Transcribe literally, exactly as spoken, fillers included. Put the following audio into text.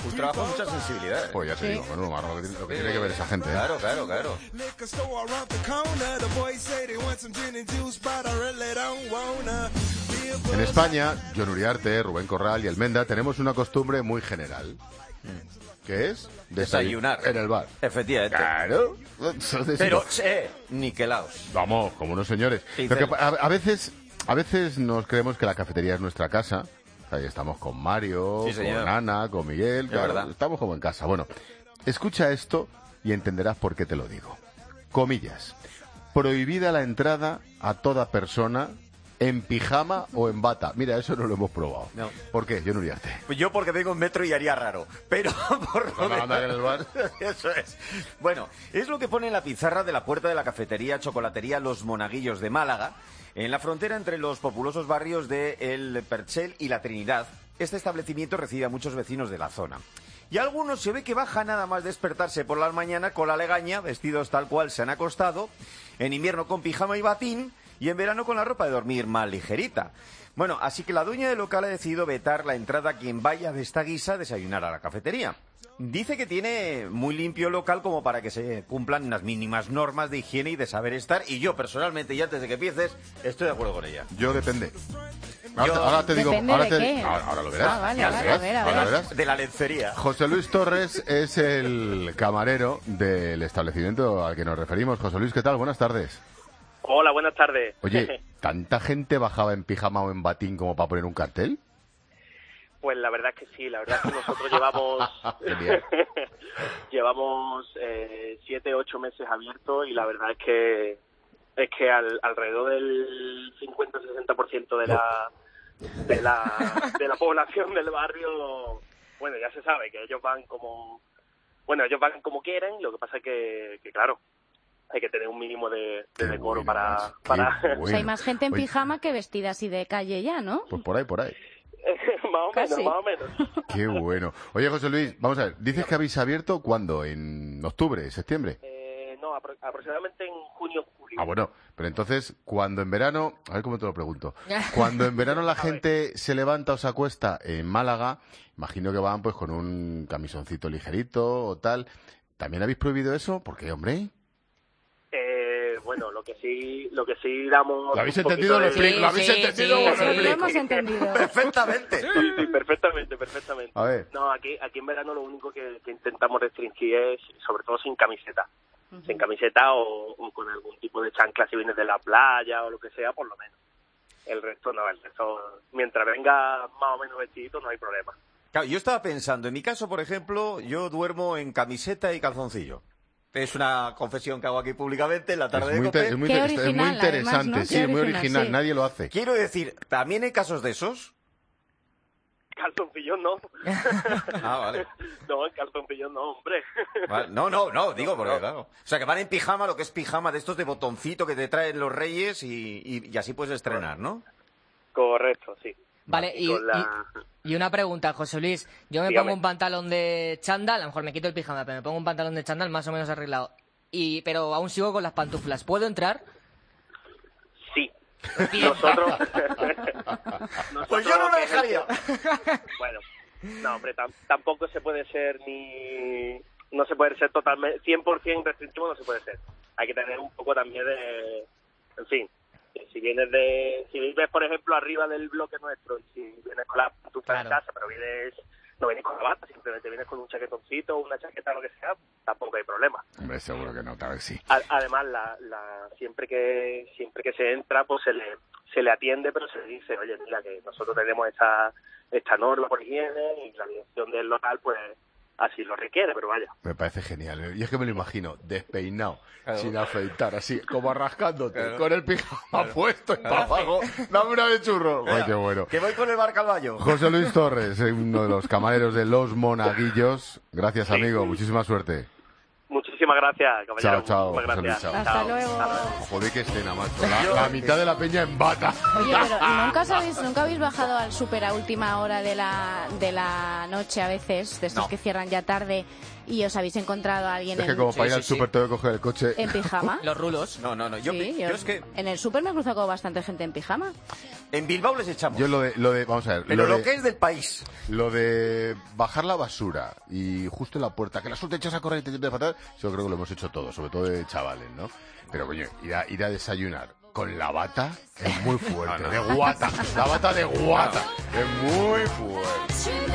Un trabajo de mucha sensibilidad. Pues ya te Sí. digo, menudo marrón, lo que, lo que tiene que ver esa gente. ¿eh? Claro, claro, claro. En España, Jon Uriarte, Rubén Corral y Almenda tenemos una costumbre muy general. ¿Qué es? Desayunar. En el bar. Efectivamente. Claro. Pero, eh, niquelaos. Vamos, como unos señores. Sí, Lo que pero- pa- a, a veces, a veces nos creemos que la cafetería es nuestra casa. Ahí estamos con Mario, Sí, señor. con Ana, con Miguel. Es Claro, verdad. estamos como en casa. Bueno, escucha esto y entenderás por qué te lo digo. Comillas. Prohibida la entrada a toda persona en pijama o en bata. Mira, eso no lo hemos probado. No. ¿Por qué, Jon Uriarte? Pues yo porque vengo en metro y haría raro. Pero por lo Anda, anda, que en el bar. Eso es. Bueno, es lo que pone en la pizarra de la puerta de la cafetería chocolatería Los Monaguillos de Málaga, en la frontera entre los populosos barrios de El Perchel y La Trinidad. Este establecimiento recibe a muchos vecinos de la zona. Y algunos se ve que bajan nada más despertarse por la mañana con la legaña, vestidos tal cual se han acostado, en invierno con pijama y batín, y en verano con la ropa de dormir más ligerita. Bueno, así que la dueña del local ha decidido vetar la entrada a quien vaya de esta guisa a desayunar a la cafetería. Dice que tiene muy limpio el local como para que se cumplan unas mínimas normas de higiene y de saber estar, y yo personalmente, y antes de que empieces, estoy de acuerdo con ella. Yo depende. Ahora, Yo- te- ahora te digo... Depende Ahora, de te- qué. ahora, ahora lo verás. Ah, vale, Ahora vale, verás, a ver, a ahora ver. verás. De la lencería. José Luis Torres es el camarero del establecimiento al que nos referimos. José Luis, ¿qué tal? Buenas tardes. Hola, buenas tardes. Oye, ¿tanta gente bajaba en pijama o en batín como para poner un cartel? Pues la verdad es que sí, la verdad es que nosotros llevamos Genial. llevamos eh, siete, ocho meses abiertos y la verdad es que es que al, alrededor del cincuenta sesenta por ciento de la de la de la población del barrio, bueno, ya se sabe que ellos van como bueno, ellos van como quieren, lo que pasa es que, que claro, hay que tener un mínimo de, de Qué decoro bueno, para macho, qué para bueno. O sea, hay más gente en Oye, pijama que vestida así de calle ya, ¿no? Pues por ahí, por ahí. más o menos, Casi. más o menos. Qué bueno. Oye, José Luis, vamos a ver. Dices que habéis abierto ¿cuándo? ¿En octubre, septiembre? Eh, no, apro- aproximadamente en junio, julio. Ah, bueno, pero entonces, cuando en verano, a ver cómo te lo pregunto, cuando en verano la gente se levanta o se acuesta en Málaga, imagino que van pues con un camisoncito ligerito o tal, ¿también habéis prohibido eso? Porque, hombre, Eh, bueno, lo que sí, lo que sí damos. ¿lo habéis un poquito entendido? Lo de- explico, ¿lo habéis sí, entendido? sí, Bueno, sí, lo lo explico. hemos entendido. Perfectamente. Sí, sí, perfectamente, perfectamente. A ver. No, aquí, aquí en verano lo único que, que intentamos restringir es, sobre todo sin camiseta. Sin camiseta o, o con algún tipo de chancla si vienes de la playa o lo que sea, por lo menos. El resto no, el resto, mientras venga más o menos vestidito, no hay problema. Claro, yo estaba pensando, en mi caso, por ejemplo, yo duermo en camiseta y calzoncillo. Es una confesión que hago aquí públicamente en la tarde Es de muy, COPE. inter- es muy, Qué inter- es muy original, interesante, además, ¿no? Qué sí, muy original, original, sí. nadie lo hace. Quiero decir, también hay casos de esos. Calzoncillos no. Ah, vale. No, en calzoncillos no, hombre. Vale. No, no, no, digo porque, claro. O sea, que van en pijama, lo que es pijama de estos de botoncito que te traen los reyes y, y, y así puedes estrenar, ¿no? Correcto, sí. Vale, y, Con la- y, y una pregunta, José Luis. Yo me Dígame. pongo un pantalón de chándal, a lo mejor me quito el pijama, pero me pongo un pantalón de chándal más o menos arreglado. Y, pero aún sigo con las pantuflas. ¿Puedo entrar? Sí. Nosotros... Nosotros Pues yo no lo dejaría. Bueno, no, hombre, tam- tampoco se puede ser ni... No se puede ser totalmente... cien por ciento restrictivo no se puede ser. Hay que tener un poco también de... En fin, si vienes de... Si vives, por ejemplo, arriba del bloque nuestro, y si vienes con la pantufla Claro. en casa, pero vienes... No vienes con la bata, simplemente vienes con un chaquetoncito, una chaqueta, lo que sea, tampoco hay problema. Hombre, seguro que no, tal vez sí. A- Además, la, la, siempre que siempre que se entra, pues se le se le atiende, pero se le dice, oye, mira, que nosotros tenemos esta esta norma por higiene y la dirección del local, pues así lo requiere, pero vaya. Me parece genial. ¿eh? Y es que me lo imagino, despeinado, Claro. sin afeitar, así, como rascándote, Claro. con el pijama puesto y para abajo. Dame una de churro. Ay, qué bueno. Que voy con el bar Calvallo. José Luis Torres, eh, uno de los camareros de Los Monaguillos. Gracias, Sí. amigo. Muchísima suerte. Muchísimas gracias, caballero. Chao, chao, Muchísimas José Luis, gracias. chao. Hasta luego. Joder, qué escena, macho. La, la mitad de la peña en bata. Oye, pero ¿y nunca, os habéis, nunca habéis bajado al súper a última hora de la, de la noche a veces, de estos No. que cierran ya tarde, y os habéis encontrado a alguien Es que en, como para ir sí, al sí. súper tengo que coger el coche. en pijama? Los rulos. No, no, no. Yo, Sí, yo yo- es que... En el súper me he cruzado con bastante gente en pijama. En Bilbao les echamos. Yo lo de, lo de vamos a ver. Pero lo, lo de, que es del país. Lo de bajar la basura y justo en la puerta, que la suerte echas a correr y te sientes fatal, eso creo que lo hemos hecho todos, sobre todo de chavales, ¿no? Pero coño, ir a, ir a desayunar con la bata es muy fuerte, no, no. de guata, la bata de guata, es muy fuerte.